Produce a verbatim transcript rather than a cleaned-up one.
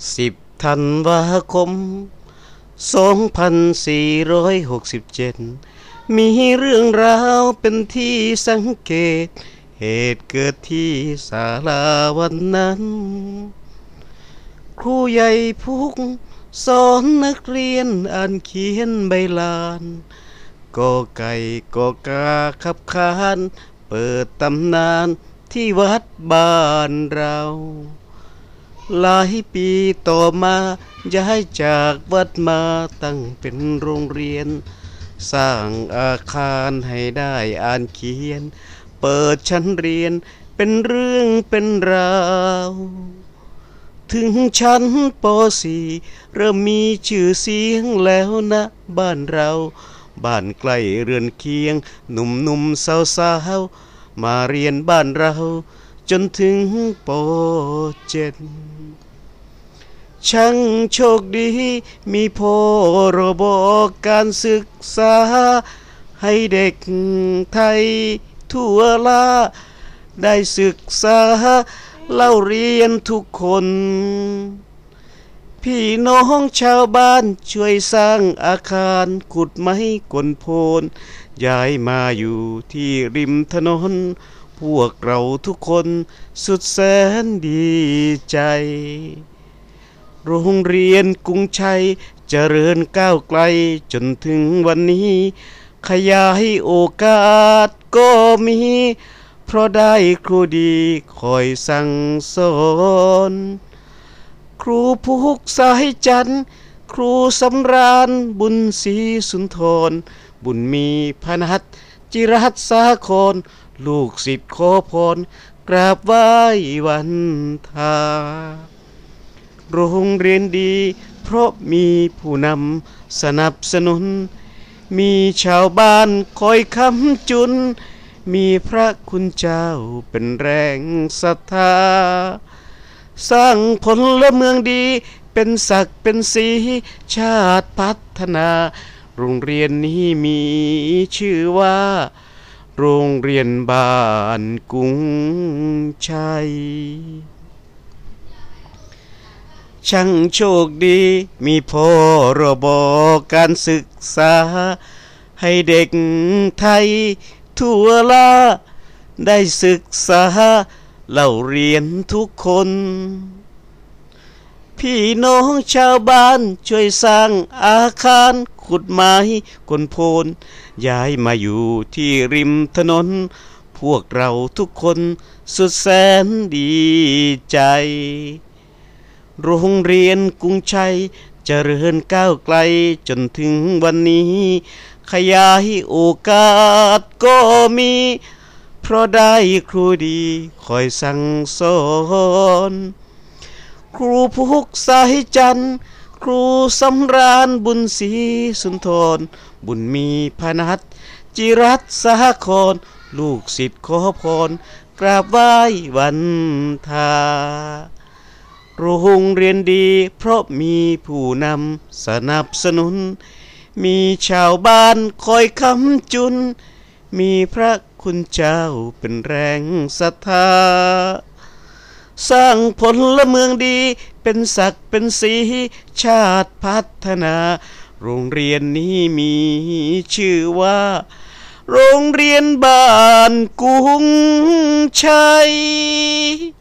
สิบธันวาคมสองพันสี่ร้อยหกสิบเจ็ดมีเรื่องราวเป็นที่สังเกตเหตุเกิดที่ศาลาวันนั้นครูใหญ่พุกสอนนักเรียนอ่านเขียนใบลานกอไก่กอกาขับขานเปิดตำนานที่วัดบ้านเราหลายปีต่อมาย้ายจากวัดมาตั้งเป็นโรงเรียนสร้างอาคารให้ได้อ่านเขียนเปิดชั้นเรียนเป็นเรื่องเป็นราวถึงชั้นป .สี่ เริ่มมีชื่อเสียงแล้วนะบ้านเราบ้านใกล้เรือนเคียงหนุ่มๆสาวๆมาเรียนบ้านเราจนถึงป เจ็ด ช่างโชคดีมีพรบการศึกษาให้เด็กไทยทั่วลาได้ศึกษาเล่าเรียนทุกคนพี่น้องชาวบ้านช่วยสร้างอาคารขุดไม้กลโพนย้ายมาอยู่ที่ริมถนนพวกเราทุกคนสุดแสนดีใจโรงเรียนกรุงชัยเจริญก้าวไกลจนถึงวันนี้ขยายโอกาสก็มีเพราะได้ครูดีคอยสั่งสอนครูภูกสายจันทร์ครูสำราญบุญศรีสุนทรบุญมีพนัสจิรัตสาครลูกศิษย์ขอพรกราบไหว้วันทาโรงเรียนดีเพราะมีผู้นำสนับสนุนมีชาวบ้านคอยค้ำจุนมีพระคุณเจ้าเป็นแรงศรัทธาสร้างพลเมืองดีเป็นศักดิ์เป็นศรีชาติพัฒนาโรงเรียนนี้มีชื่อว่าโรงเรียนบ้านกรุงชัยช่างโชคดีมีพรบการศึกษาให้เด็กไทยทั่วลาได้ศึกษาเล่าเรียนทุกคนพี่น้องชาวบ้านช่วยสร้างอาคารขุดไม้กลโพนย้ายมาอยู่ที่ริมถนนพวกเราทุกคนสุดแสนดีใจโรงเรียนกรุงชัยเจริญก้าวไกลจนถึงวันนี้ขยายโอกาสก็มีเพราะได้ครูดีคอยสั่งสอนครูภูกสายจันทร์ครูสำราญบุญศรีสุนทรบุญมีพนัสจิรัตสาครลูกศิษย์ขอพรกราบไหว้วันทาโรงเรียนดีเพราะมีผู้นำสนับสนุนมีชาวบ้านคอยค้ำจุนมีพระคุณเจ้าเป็นแรงศรัทธาสร้างพลเมืองดีเป็นศักดิ์เป็นศรีชาติพัฒนาโรงเรียนนี้มีชื่อว่าโรงเรียนบ้านกรุงชัย